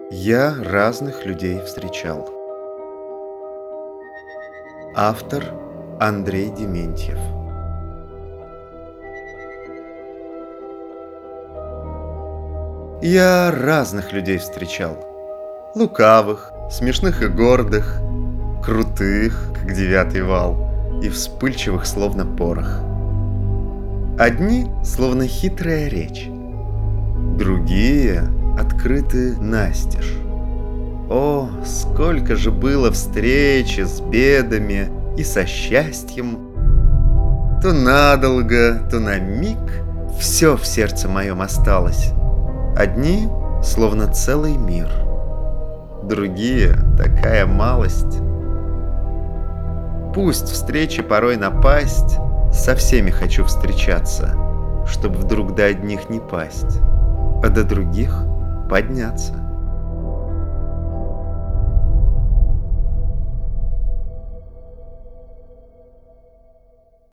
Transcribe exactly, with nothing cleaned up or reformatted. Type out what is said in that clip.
Я разных людей встречал. Автор Андрей Дементьев. Я разных людей встречал. Лукавых, смешных и гордых, крутых, как девятый вал, и вспыльчивых, словно порох. Одни, словно хитрая речь, другие открыты настежь. О, сколько же было встречи с бедами и со счастьем! То надолго, то на миг все в сердце моем осталось. Одни, словно целый мир, другие — такая малость. Пусть встречи порой напасть, со всеми хочу встречаться, чтоб вдруг до одних не пасть, а до других подняться.